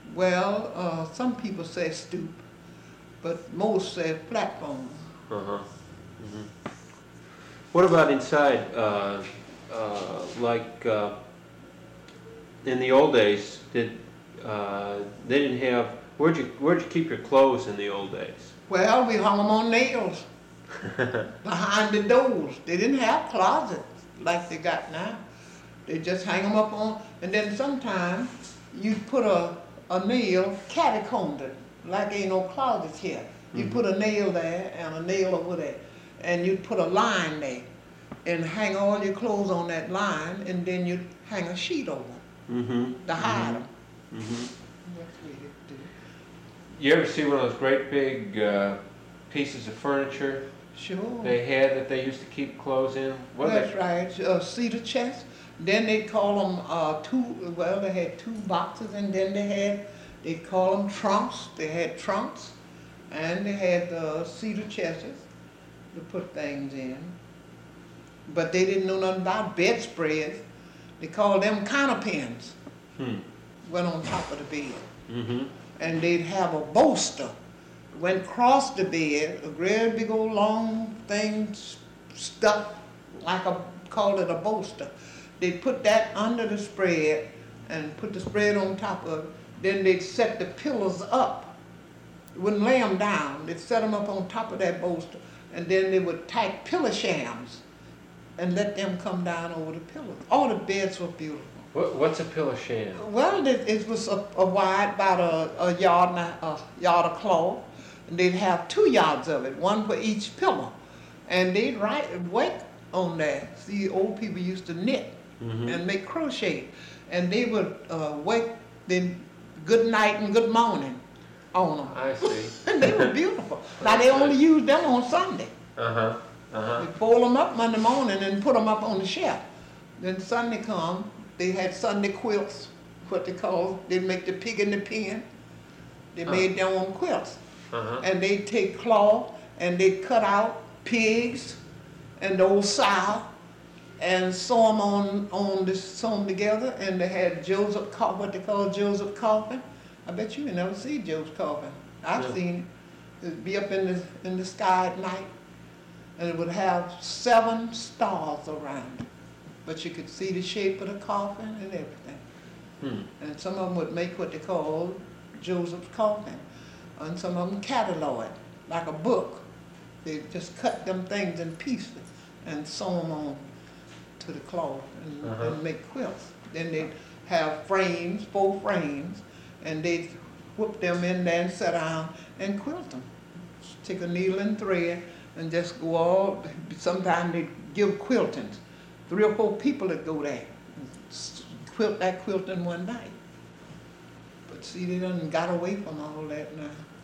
Well, some people say stoop, but most say platform. Uh-huh. What about inside? Like in the old days, they didn't have? Where'd you keep your clothes in the old days? Well, we hung them on nails behind the doors. They didn't have closets like they got now. They just hang them up on, and then sometimes you put a nail catacombed it, like ain't no closets here. You put a nail there and a nail over there, and you put a line there, and hang all your clothes on that line, and then you hang a sheet over to hide them. That's what you do. You ever see one of those great big pieces of furniture Sure. they had that they used to keep clothes in? What That's right, cedar chest. Then they call them they had two boxes, and then they call them trunks. They had trunks, and they had cedar chests to put things in. But they didn't know nothing about bedspreads. They called them counterpins. Went on top of the bed. And they'd have a bolster. Went across the bed, a great big old long thing stuck called it a bolster. They'd put that under the spread and put the spread on top of it. Then they'd set the pillows up. Wouldn't lay them down. They'd set them up on top of that bolster, and then they would tack pillow shams and let them come down over the pillows. All the beds were beautiful. What's a pillow sham? Well, it was a wide, about a yard of cloth, and they'd have 2 yards of it, one for each pillow, and they'd wake on that. See, old people used to knit and make crochet, and they would wake then good night and good morning on them. I see. And they were beautiful. Now they only used them on Sunday. They fold them up Monday morning and put them up on the shelf. Then Sunday come, they had Sunday quilts, what they call. They'd make the pig in the pen. They made their own quilts. And they'd take cloth and they'd cut out pigs and old sow and sew them together. And they had what they call Joseph coffin. I bet you never see Joe's coffin. I've seen it. It'd be up in the sky at night, and it would have 7 stars around it. But you could see the shape of the coffin and everything. And some of them would make what they call Joseph's coffin, and some of them catalog, like a book. They just cut them things in pieces and sew them on to the cloth and make quilts. Then they'd have frames, 4 frames, and they'd whip them in there and sit down and quilt them. Take a needle and thread and just go all. Sometimes they'd give quiltings. 3 or 4 people that go there and quilt that quilt in one night. But see, they done got away from all that now.